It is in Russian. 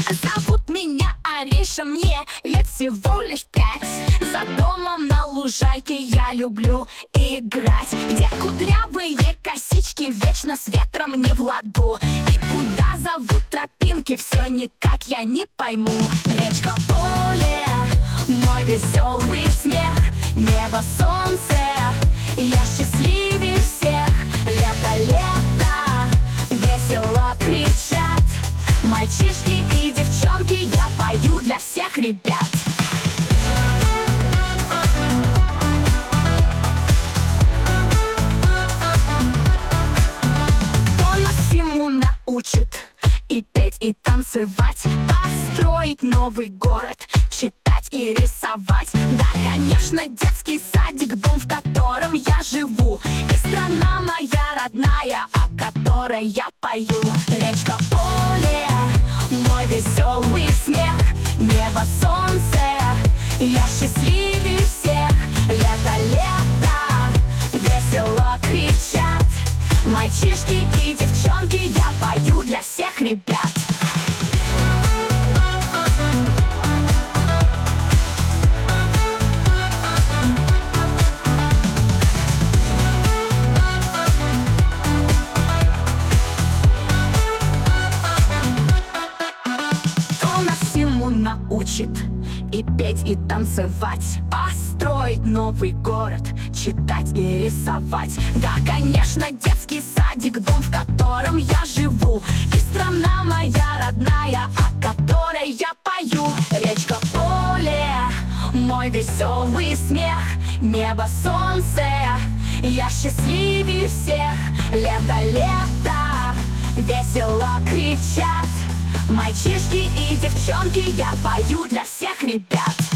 Зовут меня Ариша, мне лет всего лишь 5. За домом на лужайке я люблю играть, где кудрявые косички вечно с ветром не в ладу. И куда зовут тропинки, все никак я не пойму. Речка, поле, мой веселый смех, небо, солнце, я счастливее всех. Лето, лето, весело кричат мальчишки и девчонки, я пою для всех ребят. Кто нас всему научит и петь, и танцевать, построить новый город, читать и рисовать. Да, конечно, детский садик, дом, в котором я живу, и страна моя родная, о которой я пою. Речка, поле, мой веселый смех, небо, солнце, я счастливее всех. Лето, лето, весело кричат мальчишки и девчонки, я пою для всех ребят. Научит и петь, и танцевать, построить новый город, читать и рисовать. Да, конечно, детский садик, дом, в котором я живу, и страна моя родная, о которой я пою. Речка, поле, мой веселый смех, небо, солнце, я счастливее всех. Лето, лето, весело кричат мальчишки и девчонки, я пою для всех ребят.